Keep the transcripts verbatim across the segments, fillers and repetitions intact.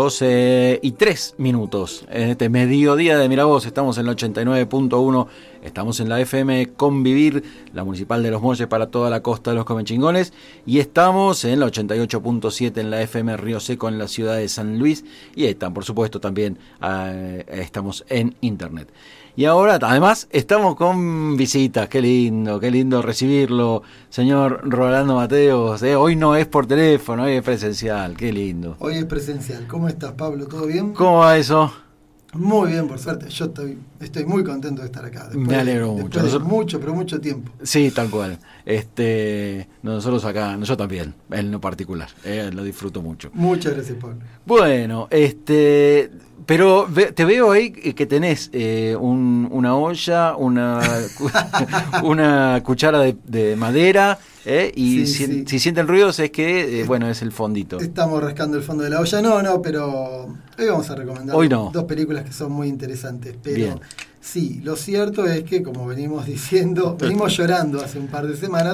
doce y tres minutos. En este mediodía de Miravoz estamos en el ochenta y nueve punto uno, estamos en la F M Convivir, la municipal de Los Molles para toda la costa de los Comechingones, y estamos en la ochenta y ocho punto siete en la F M Río Seco en la ciudad de San Luis, y están, por supuesto, también eh, estamos en internet. Y ahora, además, estamos con visitas. Qué lindo, qué lindo recibirlo, señor Rolando Mateos. ¿eh? Hoy no es por teléfono, hoy es presencial. Qué lindo. Hoy es presencial. ¿Cómo estás, Pablo? ¿Todo bien? ¿Cómo va eso? Muy bien, por suerte. Yo estoy, estoy muy contento de estar acá. Me alegro de, mucho. Después Nosotros... de mucho, pero mucho tiempo. Sí, tal cual. Este, nosotros acá, yo también, en lo particular. Eh, lo disfruto mucho. Muchas gracias, Pablo. Bueno, este... Pero ve, te veo ahí que tenés eh, un, una olla, una, una cuchara de, de madera, eh, y sí, si, sí. si sienten ruidos es que, eh, bueno, es el fondito. Estamos rascando el fondo de la olla. No, no, pero hoy vamos a recomendar hoy no. dos películas que son muy interesantes. Pero Bien. Sí, lo cierto es que, como venimos diciendo, venimos llorando hace un par de semanas.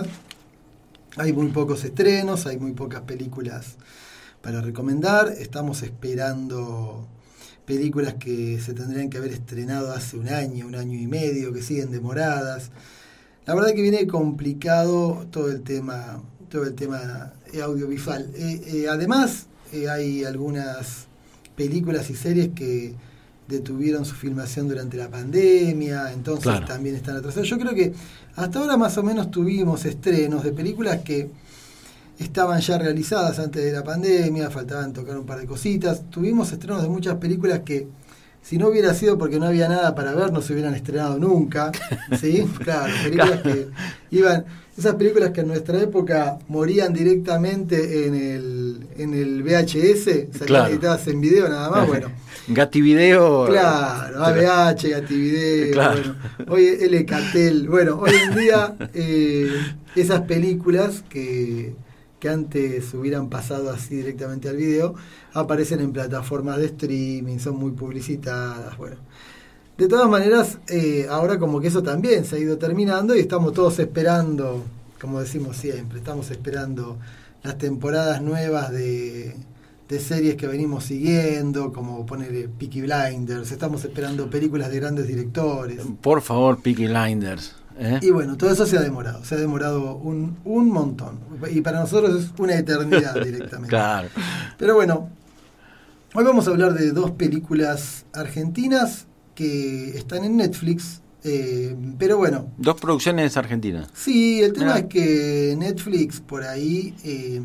Hay muy pocos estrenos, hay muy pocas películas para recomendar. Estamos esperando... películas que se tendrían que haber estrenado hace un año, un año y medio, que siguen demoradas. La verdad que viene complicado todo el tema, todo el tema audiovisual. Eh, eh, además, eh, hay algunas películas y series que detuvieron su filmación durante la pandemia, entonces claro. También están atrasadas. Yo creo que hasta ahora más o menos tuvimos estrenos de películas que estaban ya realizadas antes de la pandemia, faltaban tocar un par de cositas. Tuvimos estrenos de muchas películas que, si no hubiera sido porque no había nada para ver, no se hubieran estrenado nunca. ¿Sí? Claro, películas que iban... Esas películas que en nuestra época morían directamente en el, en el V H S, salían claro. Editadas en video nada más, bueno. Gativideo. Claro, A V H, Gativideo, claro. Bueno, hoy L K T E L. Bueno, hoy en día eh, esas películas que... que antes hubieran pasado así directamente al video, aparecen en plataformas de streaming, son muy publicitadas, bueno. De todas maneras, eh, ahora como que eso también se ha ido terminando y estamos todos esperando, como decimos siempre, estamos esperando las temporadas nuevas de, de series que venimos siguiendo, como poner Peaky Blinders, estamos esperando películas de grandes directores. Por favor, Peaky Blinders. ¿Eh? Y bueno, todo eso se ha demorado, se ha demorado un, un montón. Y para nosotros es una eternidad directamente. Claro. Pero bueno, hoy vamos a hablar de dos películas argentinas que están en Netflix. Eh, pero bueno. Dos producciones argentinas. Sí, el tema Mirá. Es que Netflix por ahí, eh,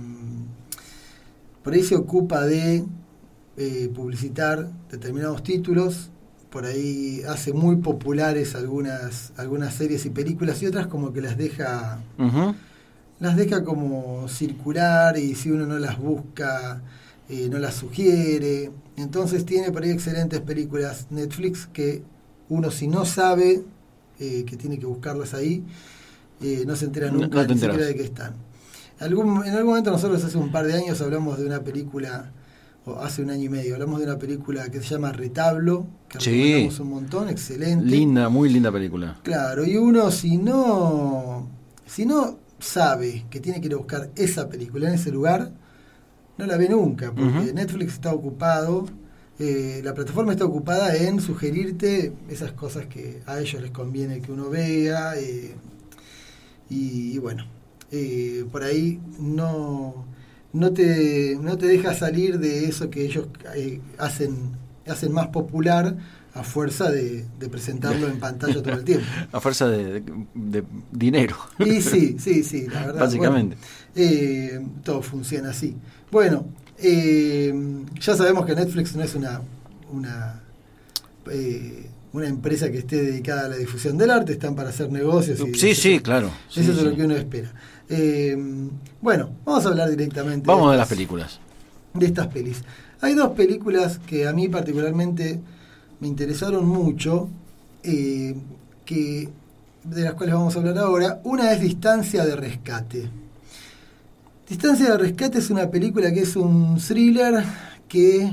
por ahí se ocupa de eh, publicitar determinados títulos. Por ahí hace muy populares algunas algunas series y películas y otras como que las deja uh-huh. las deja como circular y si uno no las busca eh, no las sugiere. Entonces tiene por ahí excelentes películas Netflix que uno si no sabe eh, que tiene que buscarlas ahí eh, no se entera nunca no, no ni siquiera de que están. Algún, en algún momento nosotros hace un par de años hablamos de una película, o hace un año y medio, hablamos de una película que se llama Retablo, que sí. recomendamos un montón, excelente. Linda, muy linda película. Claro, y uno si no, si no sabe que tiene que ir a buscar esa película en ese lugar, no la ve nunca, porque uh-huh. Netflix está ocupado, eh, la plataforma está ocupada en sugerirte esas cosas que a ellos les conviene que uno vea, eh, y, y bueno, eh, por ahí no... no te no te deja salir de eso que ellos eh, hacen hacen más popular a fuerza de, de presentarlo en pantalla todo el tiempo. A fuerza de, de, de dinero. Y sí, sí, sí, la verdad. Básicamente. Bueno, eh, todo funciona así. Bueno, eh, ya sabemos que Netflix no es una una eh, una empresa que esté dedicada a la difusión del arte, están para hacer negocios. Y sí, eso, sí, claro. Eso sí, es sí. lo que uno espera. Eh, bueno, vamos a hablar directamente. Vamos de, de las películas. De estas pelis. Hay dos películas que a mí particularmente me interesaron mucho, eh, que de las cuales vamos a hablar ahora. Una es Distancia de Rescate. Distancia de Rescate es una película que es un thriller que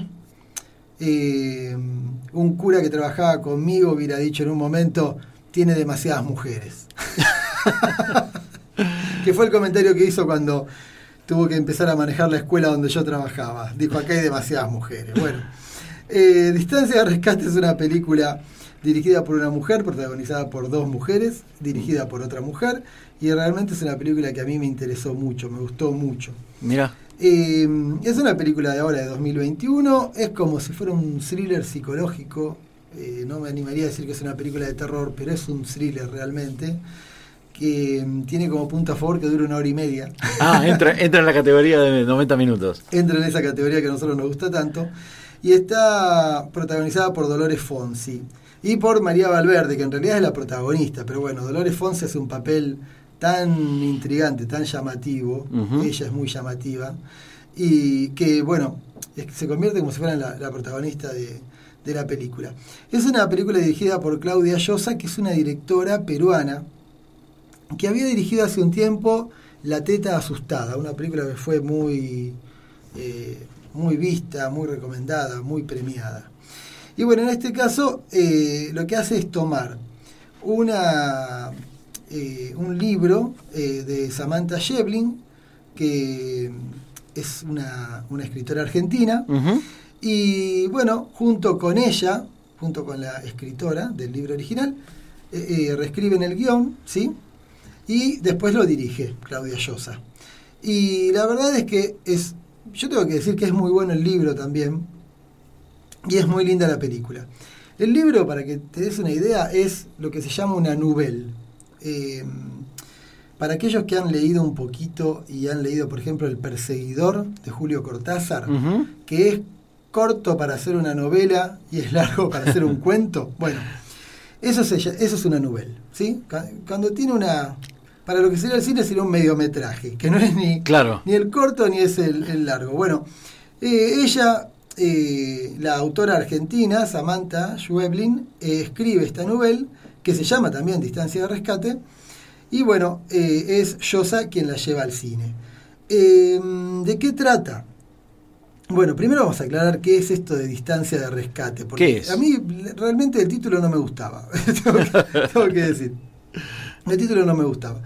eh, un cura que trabajaba conmigo hubiera dicho en un momento, tiene demasiadas mujeres. Que fue el comentario que hizo cuando tuvo que empezar a manejar la escuela donde yo trabajaba. Dijo, acá hay demasiadas mujeres. Bueno, eh, Distancia de Rescate es una película dirigida por una mujer, protagonizada por dos mujeres, dirigida por otra mujer, y realmente es una película que a mí me interesó mucho, me gustó mucho. Mira. Eh, es una película de ahora, de dos mil veintiuno, es como si fuera un thriller psicológico, eh, no me animaría a decir que es una película de terror, pero es un thriller realmente, que tiene como punto a favor que dura una hora y media. Ah, entra, entra en la categoría de noventa minutos. Entra en esa categoría que a nosotros nos gusta tanto, y está protagonizada por Dolores Fonsi y por María Valverde, que en realidad es la protagonista, pero bueno, Dolores Fonsi hace un papel tan intrigante, tan llamativo, uh-huh. Ella es muy llamativa, y que bueno, es que se convierte como si fuera la, la protagonista de, de la película. Es una película dirigida por Claudia Llosa, que es una directora peruana, que había dirigido hace un tiempo La Teta Asustada, una película que fue muy, eh, muy vista, muy recomendada, muy premiada. Y bueno, en este caso eh, lo que hace es tomar una... Eh, un libro eh, de Samantha Schweblin, que es una, una escritora argentina, uh-huh. Y bueno, junto con ella, junto con la escritora del libro original, eh, eh, reescriben el guión, ¿sí? Y después lo dirige Claudia Llosa. Y la verdad es que es, yo tengo que decir que es muy bueno el libro también, y es muy linda la película. El libro, para que te des una idea, es lo que se llama una nouvelle. Eh, para aquellos que han leído un poquito y han leído, por ejemplo, El Perseguidor de Julio Cortázar, uh-huh. que es corto para hacer una novela y es largo para hacer un cuento, bueno, eso es, ella, eso es una nouvelle, ¿sí? Cuando tiene una... Para lo que sería el cine sería un mediometraje, que no es ni, claro. ni el corto ni es el, el largo. Bueno, eh, ella, eh, la autora argentina, Samantha Schweblin, eh, escribe esta novela, que se llama también Distancia de Rescate, y bueno, eh, es Llosa quien la lleva al cine. Eh, ¿De qué trata? Bueno, primero vamos a aclarar qué es esto de Distancia de Rescate, porque ¿Qué es? A mí realmente el título no me gustaba, tengo, que, tengo que decir, el título no me gustaba.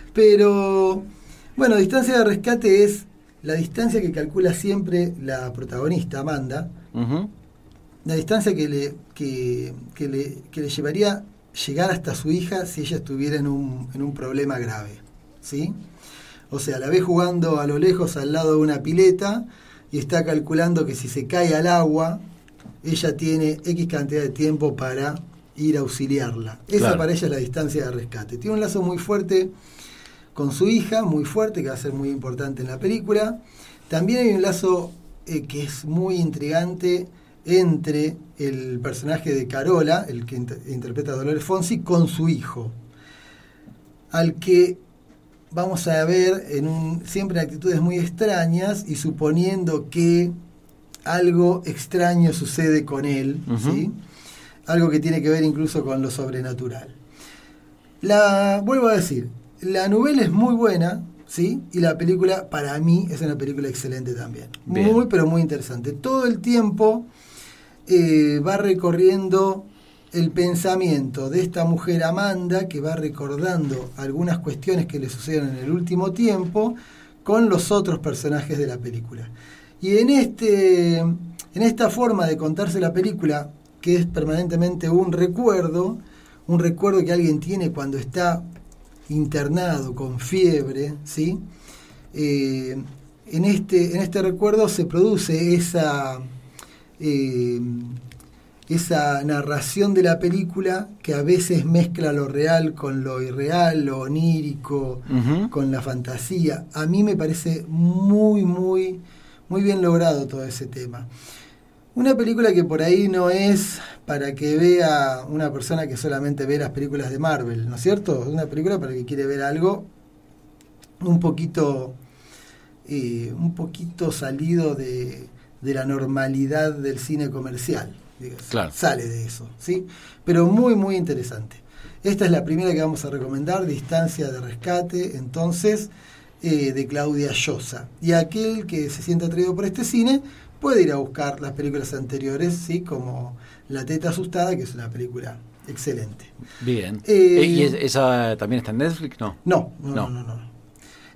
Pero, bueno, Distancia de Rescate es la distancia que calcula siempre la protagonista, Amanda, uh-huh. la distancia que le, que, que le, que le llevaría llegar hasta su hija si ella estuviera en un, en un problema grave, ¿sí? O sea, la ve jugando a lo lejos al lado de una pileta y está calculando que si se cae al agua, ella tiene X cantidad de tiempo para ir a auxiliarla. Esa claro. para ella es la distancia de rescate. Tiene un lazo muy fuerte con su hija, muy fuerte, que va a ser muy importante en la película. También hay un lazo eh, que es muy intrigante entre el personaje de Carola, el que inter- interpreta a Dolores Fonsi, con su hijo, al que vamos a ver en un, siempre en actitudes muy extrañas y suponiendo que algo extraño sucede con él, uh-huh. ¿sí? Algo que tiene que ver incluso con lo sobrenatural. La, vuelvo a decir, la novela es muy buena, ¿sí? Y la película, para mí, es una película excelente también. Bien. Muy, pero muy interesante. Todo el tiempo eh, va recorriendo el pensamiento de esta mujer Amanda, que va recordando algunas cuestiones que le suceden en el último tiempo con los otros personajes de la película. Y en, este, en esta forma de contarse la película, que es permanentemente un recuerdo, un recuerdo que alguien tiene cuando está internado con fiebre, ¿sí? Eh, en, este, en este recuerdo se produce esa, eh, esa narración de la película que a veces mezcla lo real con lo irreal, lo onírico, uh-huh. con la fantasía. A mí me parece muy, muy, muy bien logrado todo ese tema. Una película que por ahí no es para que vea una persona que solamente ve las películas de Marvel, ¿no es cierto? Es una película para el que quiere ver algo un poquito eh, un poquito salido de, de la normalidad del cine comercial. Digamos. Claro. Sale de eso, ¿sí? Pero muy, muy interesante. Esta es la primera que vamos a recomendar, Distancia de Rescate, entonces, eh, de Claudia Llosa. Y aquel que se sienta atraído por este cine puede ir a buscar las películas anteriores, ¿sí? Como La Teta Asustada, que es una película excelente. Bien. Eh, ¿Y esa también está en Netflix? No. No, no, no, no. no, no.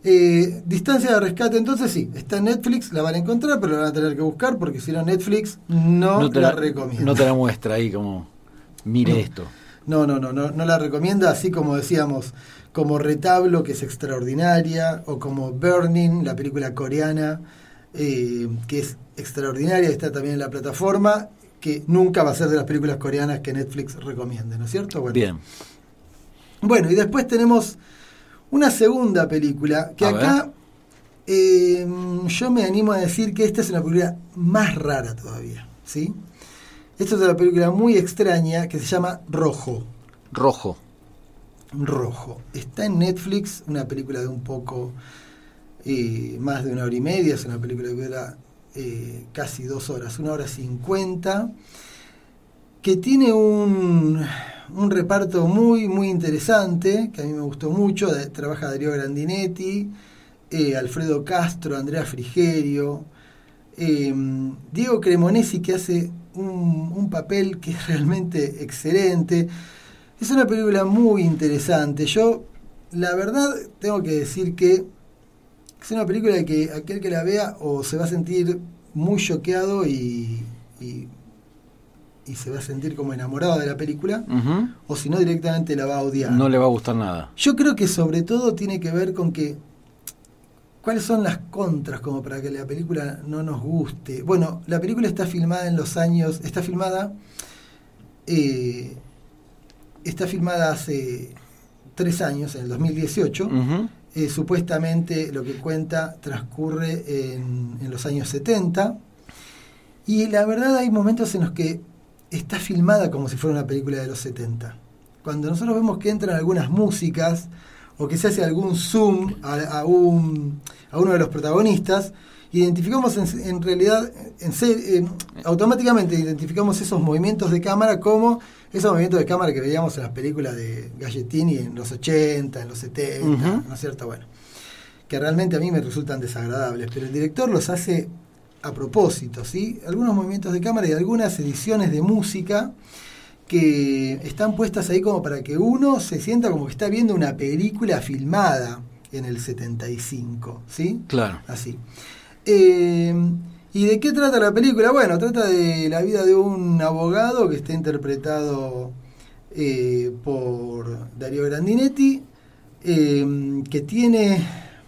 Eh, Distancia de rescate, entonces sí, está en Netflix, la van a encontrar, pero la van a tener que buscar porque si no Netflix no, no te la, la recomienda. No te la muestra ahí como, mire no. esto. No, no, no, no, no la recomienda, así como decíamos, como Retablo, que es extraordinaria, o como Burning, la película coreana, eh, que es extraordinaria, está también en la plataforma, que nunca va a ser de las películas coreanas que Netflix recomiende, ¿no es cierto? Bueno. Bien. Bueno, y después tenemos una segunda película, que a acá eh, yo me animo a decir que esta es una película más rara todavía, ¿sí? Esta es una película muy extraña que se llama Rojo. Rojo. Rojo. Está en Netflix, una película de un poco eh, más de una hora y media, es una película que dura eh, casi dos horas, una hora cincuenta, que tiene un, un reparto muy, muy interesante, que a mí me gustó mucho. De, trabaja Darío Grandinetti, eh, Alfredo Castro, Andrea Frigerio, eh, Diego Cremonesi, que hace un, un papel que es realmente excelente. Es una película muy interesante. Yo, la verdad, tengo que decir que es una película que aquel que la vea o se va a sentir muy choqueado y, y, y se va a sentir como enamorado de la película, uh-huh. o si no directamente la va a odiar. No le va a gustar nada. Yo creo que sobre todo tiene que ver con que ¿cuáles son las contras como para que la película no nos guste? Bueno, la película está filmada en los años, está filmada eh, está filmada hace tres años, en el dos mil dieciocho. Uh-huh. Eh, supuestamente lo que cuenta transcurre en, en los años setenta. Y la verdad hay momentos en los que está filmada como si fuera una película de los setenta. Cuando nosotros vemos que entran algunas músicas o que se hace algún zoom a, a, un, a uno de los protagonistas, identificamos en, en realidad, en ser, eh, automáticamente identificamos esos movimientos de cámara como esos movimientos de cámara que veíamos en las películas de Galletini en los ochenta, en los setenta, uh-huh. ¿no es cierto? Bueno, que realmente a mí me resultan desagradables, pero el director los hace a propósito, ¿sí? Algunos movimientos de cámara y algunas ediciones de música que están puestas ahí como para que uno se sienta como que está viendo una película filmada en el setenta y cinco, ¿sí? Claro. Así. Eh, ¿Y de qué trata la película? Bueno, trata de la vida de un abogado que está interpretado eh, por Darío Grandinetti, eh, que tiene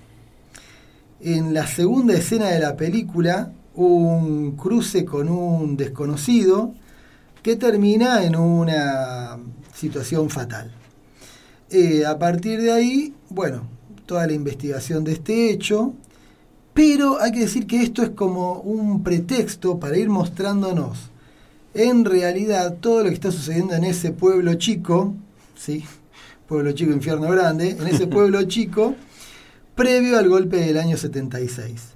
en la segunda escena de la película un cruce con un desconocido que termina en una situación fatal. Eh, a partir de ahí, bueno, toda la investigación de este hecho, pero hay que decir que esto es como un pretexto para ir mostrándonos en realidad todo lo que está sucediendo en ese pueblo chico, ¿sí? Pueblo chico, infierno grande, en ese pueblo chico, previo al golpe del año setenta y seis.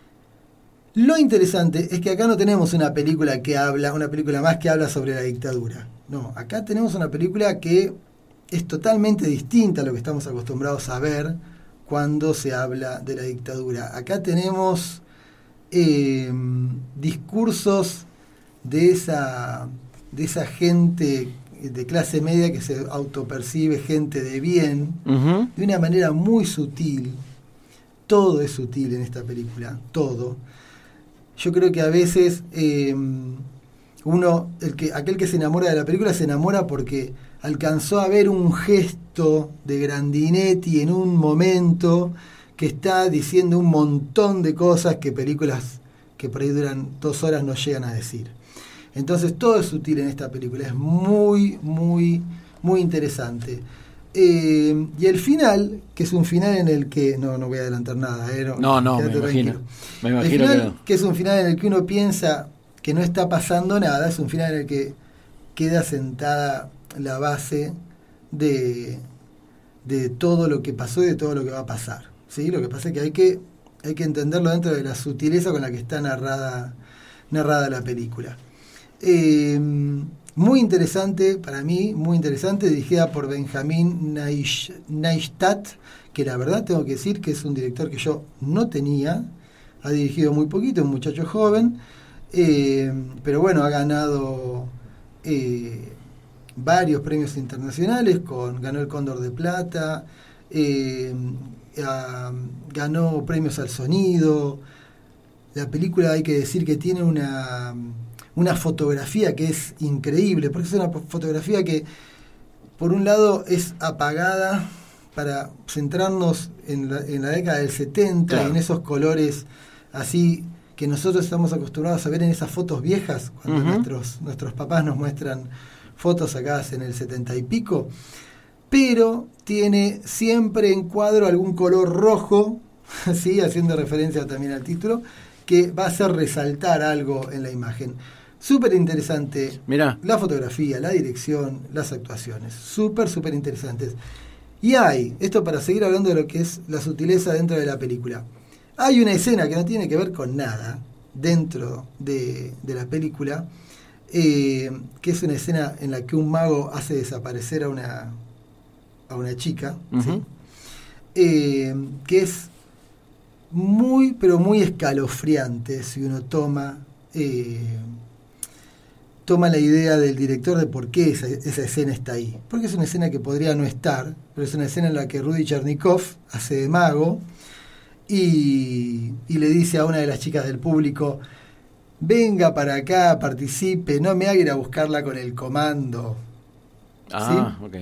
Lo interesante es que acá no tenemos una película que habla, una película más que habla sobre la dictadura. No, acá tenemos una película que es totalmente distinta a lo que estamos acostumbrados a ver cuando se habla de la dictadura. Acá tenemos eh, discursos de esa, de esa gente de clase media que se autopercibe gente de bien, uh-huh. de una manera muy sutil. Todo es sutil en esta película, todo. Yo creo que a veces eh, uno, el que, aquel que se enamora de la película se enamora porque alcanzó a ver un gesto de Grandinetti en un momento que está diciendo un montón de cosas que películas que por ahí duran dos horas no llegan a decir. Entonces todo es sutil en esta película, es muy, muy, muy interesante. Eh, y el final, que es un final en el que... No, no voy a adelantar nada. Eh, no, no, no me imagino, me imagino. El final, que, no. que es un final en el que uno piensa que no está pasando nada, es un final en el que queda sentada la base de, de todo lo que pasó y de todo lo que va a pasar, ¿sí? Lo que pasa es que hay que, hay que entenderlo dentro de la sutileza con la que está narrada, narrada la película. Eh, Muy interesante, para mí, muy interesante, dirigida por Benjamín Neistat, que la verdad tengo que decir que es un director que yo no tenía, ha dirigido muy poquito, un muchacho joven, eh, pero bueno, ha ganado eh, varios premios internacionales, con, ganó el Cóndor de Plata, eh, uh, ganó premios al sonido. La película, hay que decir que tiene una, una fotografía que es increíble, porque es una fotografía que, por un lado, es apagada para centrarnos en la, en la década del setenta, claro, y en esos colores así que nosotros estamos acostumbrados a ver en esas fotos viejas, cuando uh-huh. nuestros, nuestros papás nos muestran fotos sacadas en el setenta y pico, pero tiene siempre en cuadro algún color rojo, ¿sí? Haciendo referencia también al título, que va a hacer resaltar algo en la imagen. Súper interesante. Mirá. La fotografía, la dirección, las actuaciones. Súper, súper interesantes. Y hay, esto para seguir hablando de lo que es la sutileza dentro de la película, hay una escena que no tiene que ver con nada dentro de, de la película, eh, que es una escena en la que un mago hace desaparecer a una, a una chica, uh-huh. ¿sí? eh, que es muy, pero muy escalofriante si uno toma... Eh, toma la idea del director de por qué esa, esa escena está ahí. Porque es una escena que podría no estar, pero es una escena en la que Rudy Chernikov hace de mago y, y le dice a una de las chicas del público: venga para acá, participe, no me haga ir a buscarla con el comando. Ah, ¿sí? Ok.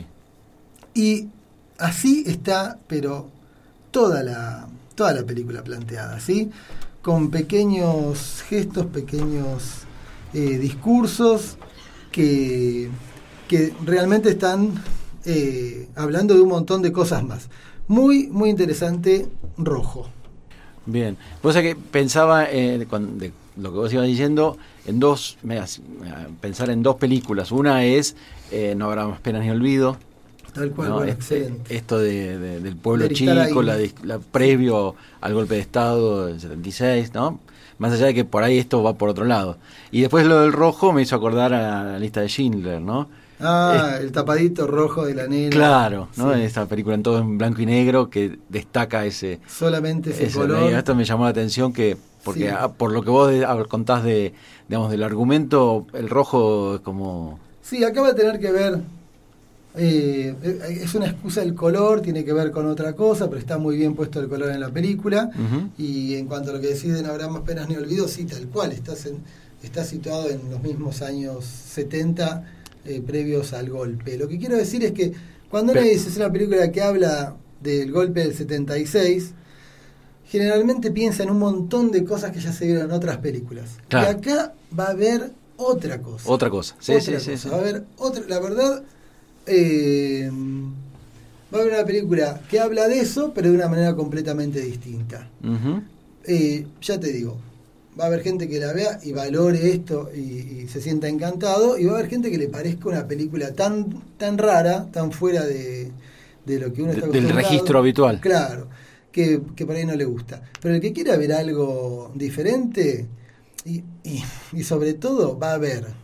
Y así está, pero toda la, toda la película planteada, ¿sí? Con pequeños gestos, pequeños... Eh, discursos que, que realmente están eh, hablando de un montón de cosas más. Muy, muy interesante, Rojo. Bien. Vos sabés que pensaba, eh, con, de lo que vos ibas diciendo, en dos, me, pensar en dos películas. Una es eh, No habrá más penas ni olvido. Tal cual, ¿no? bueno, este, excelente. Esto de, de, del pueblo chico, la, la previo al golpe de Estado del setenta y seis, ¿no? Más allá de que por ahí esto va por otro lado. Y después lo del Rojo me hizo acordar a la lista de Schindler, ¿no? Ah, eh, el tapadito rojo de la nena. Claro, ¿no? Sí. Esta película en todo en blanco y negro que destaca ese... Solamente ese, ese color. Esto me llamó la atención que... Porque sí. a, por lo que vos de, a, contás de, digamos, del argumento, el rojo es como... Sí, acá va a tener que ver... Eh, es una excusa el color, tiene que ver con otra cosa, pero está muy bien puesto el color en la película. Uh-huh. Y en cuanto a lo que decís de No habrá más penas ni olvido, sí, tal cual, estás en, está situado en los mismos años setenta, eh, previos al golpe. Lo que quiero decir es que cuando uno dice es una película que habla del golpe del setenta y seis, generalmente piensa en un montón de cosas que ya se vieron en otras películas. Claro. Y acá va a haber otra cosa. Otra cosa, sí, otra sí, cosa. sí, sí. Va a haber otra, la verdad... Eh, va a haber una película que habla de eso, pero de una manera completamente distinta. Uh-huh. Eh, ya te digo, va a haber gente que la vea y valore esto y, y se sienta encantado, y va a haber gente que le parezca una película tan tan rara, tan fuera de, de lo que uno está acostumbrado, del registro habitual. Claro, que, que por ahí no le gusta. Pero el que quiera ver algo diferente, y, y, y sobre todo va a ver...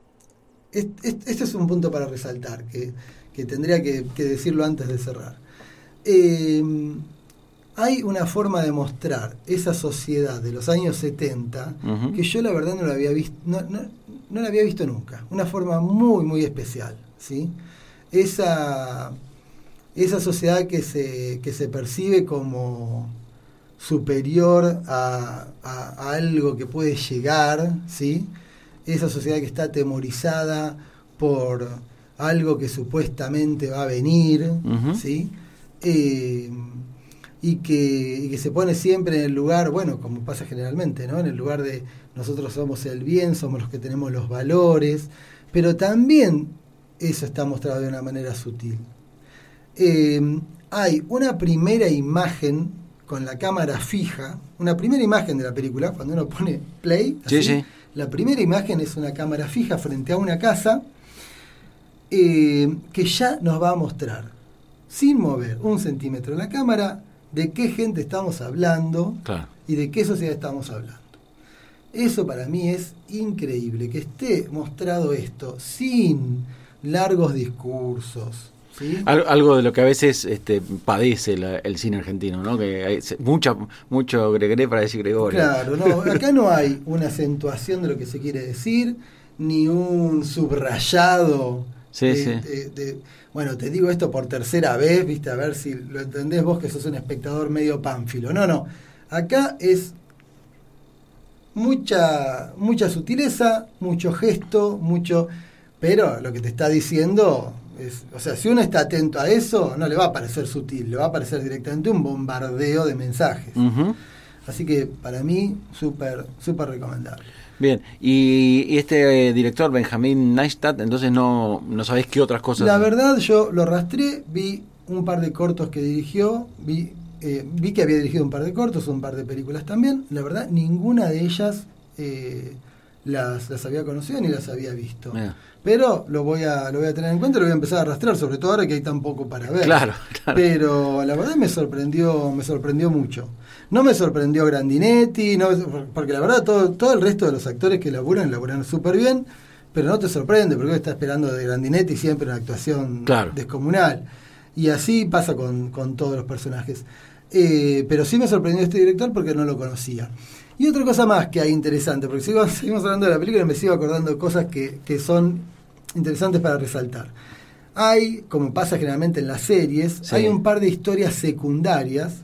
Este es un punto para resaltar, que, que tendría que, que decirlo antes de cerrar. Eh, hay una forma de mostrar esa sociedad de los años setenta, uh-huh. que yo la verdad no la había visto, no, no, no la había visto nunca. Una forma muy, muy especial, ¿sí? Esa, esa sociedad que se, que se percibe como superior a, a, a algo que puede llegar, ¿sí? Esa sociedad que está atemorizada por algo que supuestamente va a venir, uh-huh. ¿sí? Eh, y, que, y que se pone siempre en el lugar, bueno, como pasa generalmente, ¿no? En el lugar de nosotros somos el bien, somos los que tenemos los valores, pero también eso está mostrado de una manera sutil. Eh, hay una primera imagen con la cámara fija, una primera imagen de la película, cuando uno pone play, así, sí, sí. La primera imagen es una cámara fija frente a una casa eh, que ya nos va a mostrar, sin mover un centímetro la cámara, de qué gente estamos hablando, claro, y de qué sociedad estamos hablando. Eso para mí es increíble, que esté mostrado esto sin largos discursos. ¿Sí? Algo de lo que a veces este, padece la, el cine argentino, ¿no? Que hay mucha, mucho Gregoré para decir Gregorio. Claro, no, acá no hay una acentuación de lo que se quiere decir, ni un subrayado Sí, de, sí. de, de, bueno, te digo esto por tercera vez, viste, a ver si lo entendés vos que sos un espectador medio pánfilo. No, no. Acá es mucha, mucha sutileza, mucho gesto, mucho... Pero lo que te está diciendo es... O sea, si uno está atento a eso, no le va a parecer sutil, le va a parecer directamente un bombardeo de mensajes. Uh-huh. Así que para mí, súper, súper recomendable. Bien, y, y este eh, director, Benjamin Neistat, entonces no, no sabés qué otras cosas... La verdad, yo lo rastré, vi un par de cortos que dirigió, vi, eh, vi que había dirigido un par de cortos, un par de películas también. La verdad, ninguna de ellas eh, las, las había conocido ni las había visto. Yeah. Pero lo voy a lo voy a tener en cuenta y lo voy a empezar a rastrear, sobre todo ahora que hay tan poco para ver. Claro, claro. Pero la verdad me sorprendió, me sorprendió mucho. No me sorprendió Grandinetti, no, porque la verdad todo, todo el resto de los actores que laburan, laburan súper bien, pero no te sorprende, porque uno está esperando de Grandinetti siempre una actuación claro. descomunal. Y así pasa con, con todos los personajes. Eh, pero sí me sorprendió este director porque no lo conocía. Y otra cosa más que hay interesante, porque sigo, seguimos hablando de la película y me sigo acordando de cosas que, que son interesantes para resaltar. Hay, como pasa generalmente en las series, sí. hay un par de historias secundarias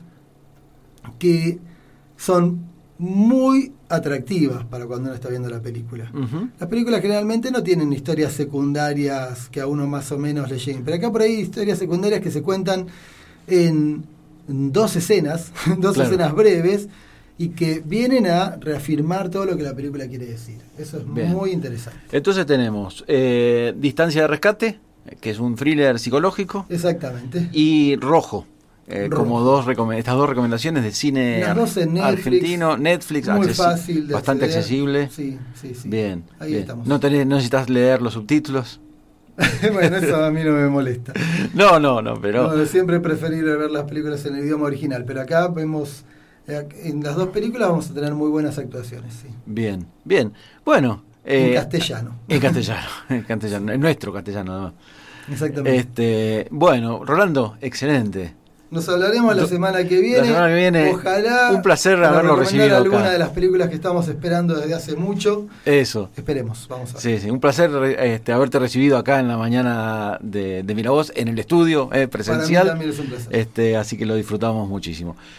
que son muy atractivas para cuando uno está viendo la película. Uh-huh. Las películas generalmente no tienen historias secundarias que a uno más o menos le lleguen, pero acá por ahí hay historias secundarias que se cuentan en, en dos escenas, dos claro. escenas breves, y que vienen a reafirmar todo lo que la película quiere decir. Eso es Bien. muy interesante. Entonces tenemos eh, Distancia de Rescate, que es un thriller psicológico. Exactamente. Y Rojo. Eh, como dos estas dos recomendaciones de cine Las dos en Netflix, argentino, Netflix, muy accesi- fácil de bastante acceder. accesible. Sí, sí, sí. Bien, ahí bien. estamos. No tenés, no necesitas leer los subtítulos. Bueno, eso a mí no me molesta. No, no, no, pero no, siempre he preferido ver las películas en el idioma original, pero acá vemos eh, en las dos películas vamos a tener muy buenas actuaciones, sí. Bien, bien. Bueno, eh, en castellano. En castellano, en castellano, en nuestro castellano además. Exactamente. Este, bueno, Rolando, excelente. Nos hablaremos la semana que viene. La semana que viene. Ojalá. Un placer haberlo recibido alguna acá. de las películas que estamos esperando desde hace mucho. Eso. Esperemos, vamos a ver. Sí, sí. Un placer este, haberte recibido acá en la mañana de, de Miravoz, en el estudio eh, presencial. Para mí también es un placer. Este, así que lo disfrutamos muchísimo.